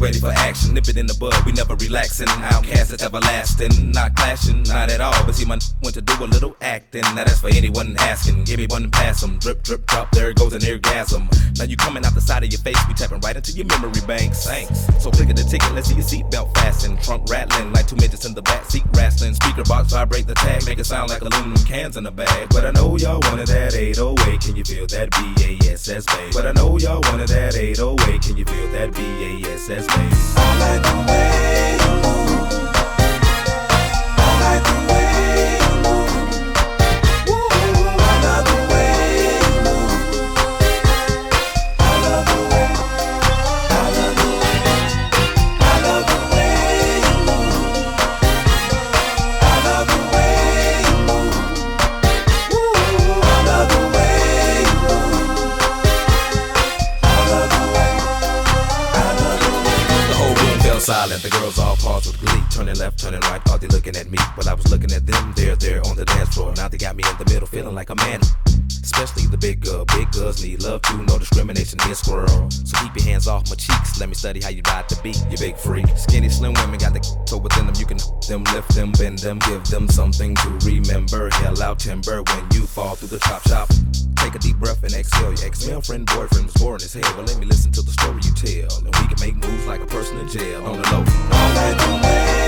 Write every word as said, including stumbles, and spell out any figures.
ready for action. Nip it in the bud, we never relaxing. Outcast, it's everlasting. Not clashing, not at all. But see, my went to do a little acting. Now that's for anyone asking. Give me one and pass 'em. Drip, drip, drop, there goes an orgasm. Now you coming out the side of your face, we tapping right into your memory banks. Thanks. So click at the ticket, let's see your seatbelt fasten. Trunk rattling like two midgets in the back seat wrestling. Speaker box vibrate the tag, make it sound like aluminum cans in a bag. But I know y'all wanted that eight oh eight. Can you feel that B A S S bass? But I know y'all wanted that eight oh eight. Can you feel that B A S S bass? I like the way you move. I like the way you move. Woo, I love the way you move. I love the way, I love the way, I love the way you move. I love the way you move. Woo, I love the way you move. I love the way, I love the way. The whole room fell silent, the girls all paused with glee. Turning left, turning right, thought they looking at me. But I was looking at them, they're there on the dance floor. Now they got me in the middle, feeling like a man. Especially the big girl, big girls need love too, no discrimination here, squirrel. So keep your hands off my cheeks, let me study how you ride the beat, you big freak. Skinny, slim women got the so within them, you can them, lift them, bend them, give them something to remember. Hell out timber when you fall through the chop shop. Take a deep breath and exhale. Your ex-girlfriend, boyfriend was boring as hell. Well, let me listen to the story you tell, and we can make moves like a person in jail on the low. I like the way